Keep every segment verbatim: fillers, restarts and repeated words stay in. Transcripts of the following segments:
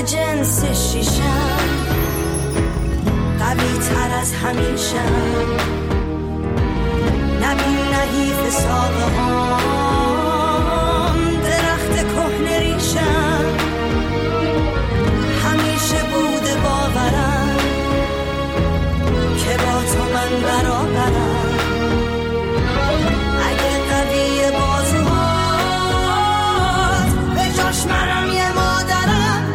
جنس شیشم، قوی تر از همیشم، نبین نحیف ساقه هام، درخت کهنه ریشم، همیشه بوده باورم که با تو من برابرم، اگه قوی بازوهات به جاش منم یه مادرم،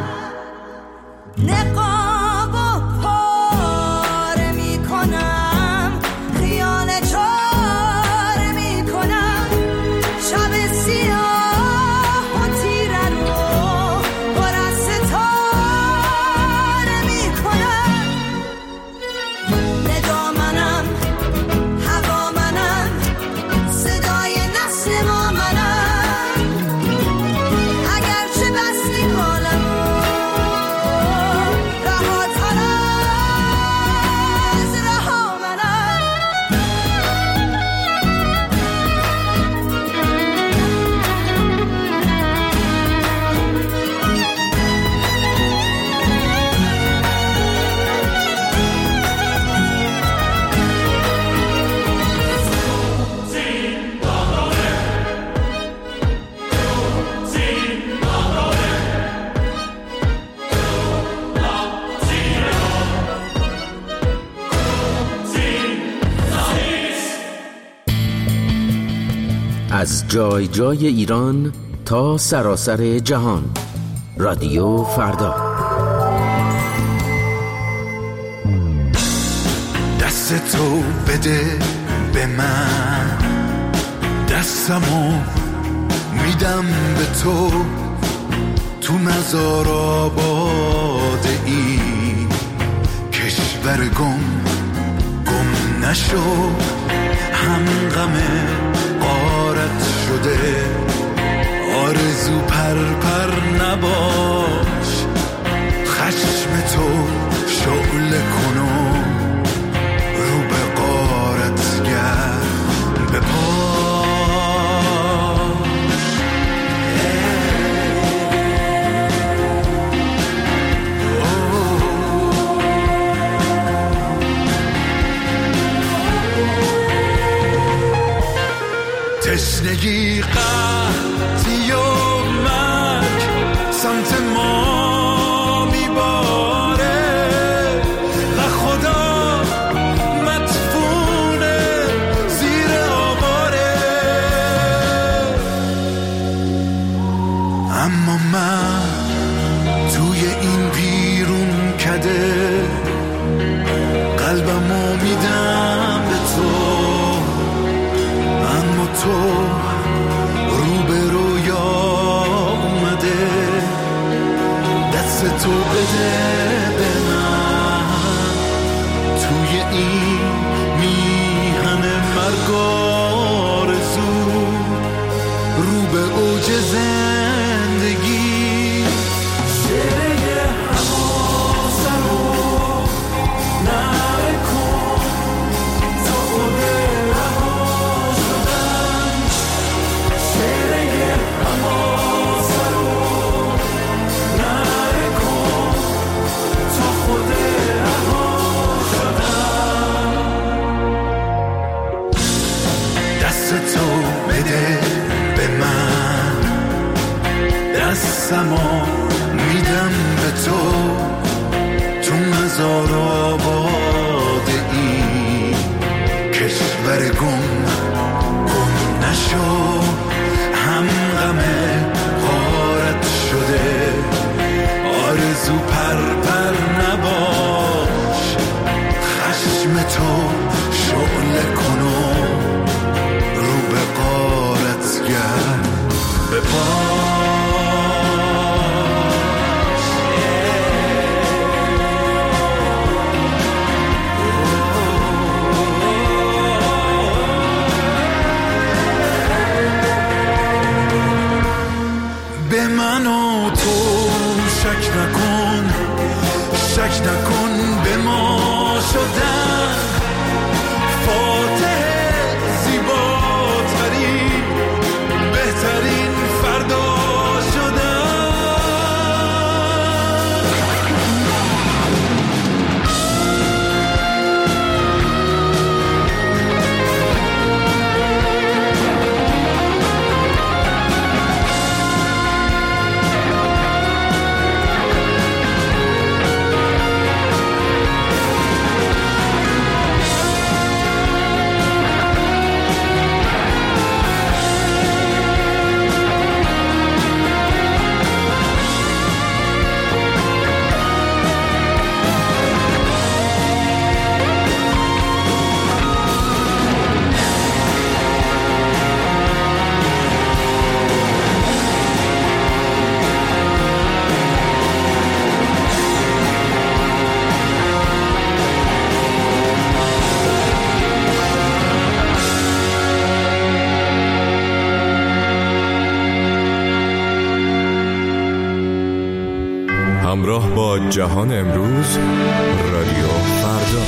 نقاب و پاره می کنم، خیال چاره می کنم، شب سیاه و تیره رو پر از ستاره می کنم، نگاه منم، هوا منم، صدای نسل ما منم، اگرچه بستی حالمو رهاتر از رها منم. از جای جای ایران تا سراسر جهان، رادیو فردا. دست تو بده به من، دستمو میدم به تو، تو مزار آباده ای، کشور گم گم نشو، هم غمه غارت شده، آرزو پر پر نباش، خشم تو شعله کنو، رو به غارت گرد به تشنگی قحطی و مرگ سمت ما میباره و خدا مدفونه زیر آواره، اما من توی این بیرون کده قلبمو میدم به تو، اما تو رو به رویا اومده، دست تو بده به من، توی این میهن مرگ آرزو، رو به اوج زندگی، شعره حماسه رو نکن تا خود تو بده به من، دستمو میدم به تو، تو مزار آباده ای، کشور گم گم نشو، هم غمه غارت شده، آرزو پر پر نباش، خشم تو شعله کنو، رو به غارت گرد به پاش، به من و تو شک نکن، شک نکن به ما شدن، فاتح زیباترین بهترین فردا شدن. با جهان امروز، رادیو فردا.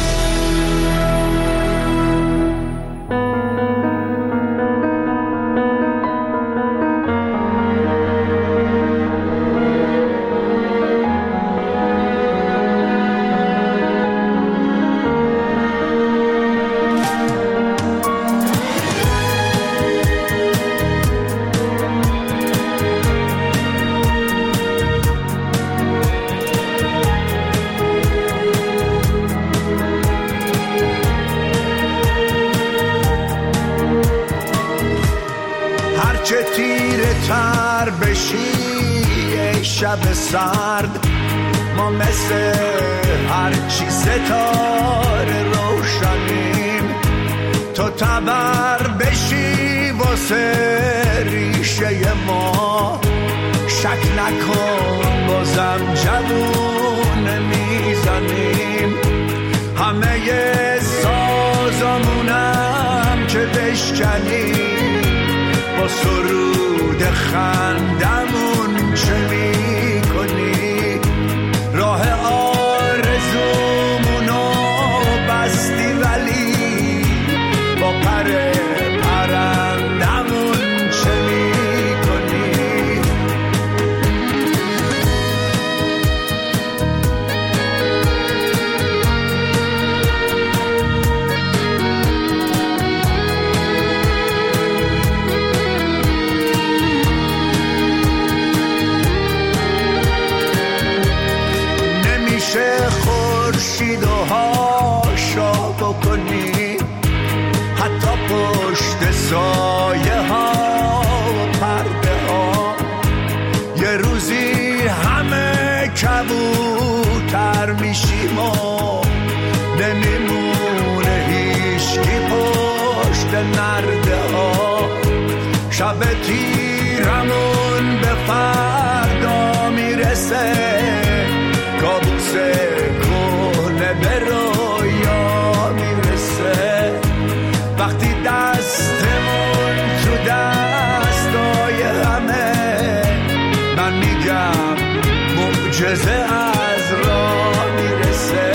چه تیره تر بشی ای شب سرد، ما مثل هرچی ستاره روشنیم. تو تبر بشی واسه ریشه ما، شک نکن بازم جوون میزنیم. همه سازمونم که بشکنیم، با سرود خندمون چه می کنی؟ راه آرزومونو بستی ولی با پر پرندمون چه می کنی؟ خورشید و هاشا بکنی، حتی پشت سایه ها و پرده ها. یه روزی همه کبوتر میشیم و نمیمونه هیچکی پشت نرده ها. شب تیرمون به فردا میرسه، کابوس کهنه به رویا میرسه. وقتی دستمون تو دستای همه، من میگم معجزه از راه میرسه.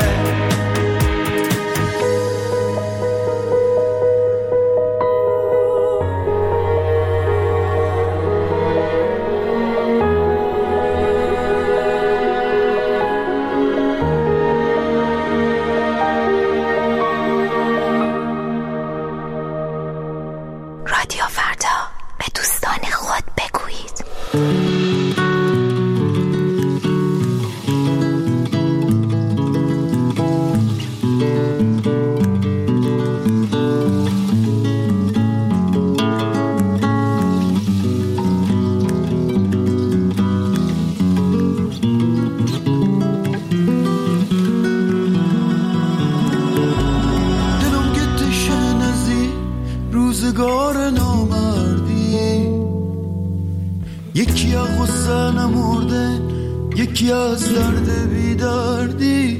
روزگار نامردی، یکی از غصه نمرده، یکی از درد بیدردی.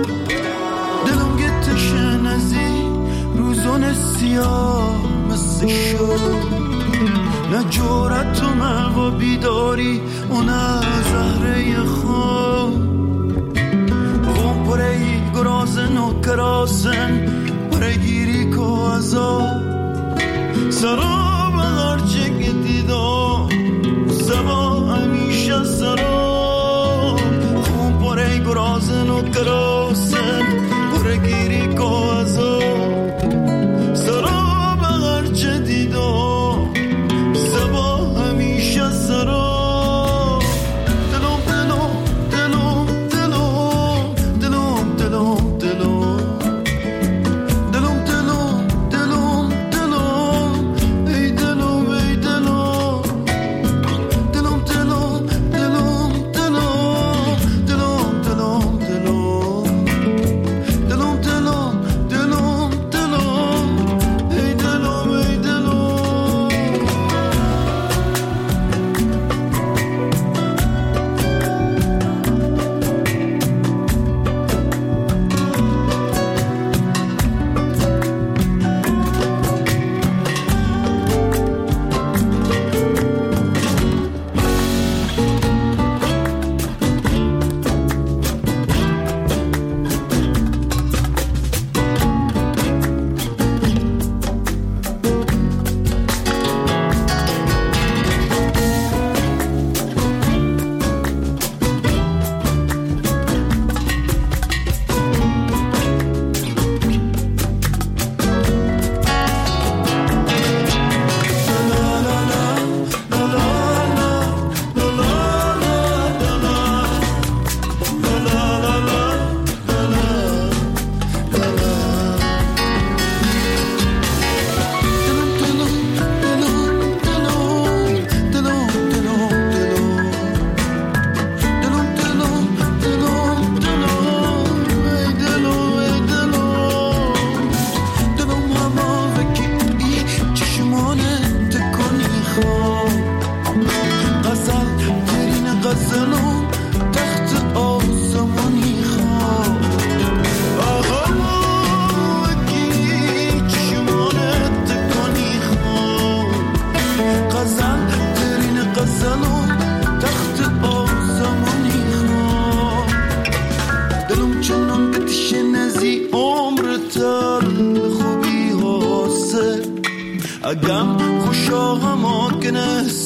دلم گتش نزی روزان سیاه مثل شد، نه جورت و ملوا بیداری و نه زهره خواب. خون پرهی گرازن و کراسن پرگیری که ازاد سراب هرچه که دیدم سبا همیشه سراب. خون پره گرازن و کراسن پره گیری که ازاد سراب هرچه دیدم سبا همیشه سراب. دلم دلم دلم دلم دلم دلم دلم دلم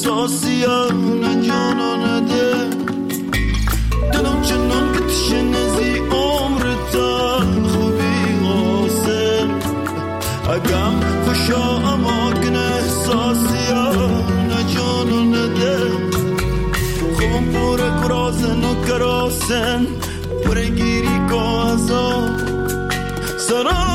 احساسیان جانانده دلم چنان که تشنزی عمر تن خوبی غاسم اگم خوشا اما کن احساسیان جانانده خوبم پوره کراسن و کراسن پوره گیری که ازا سرا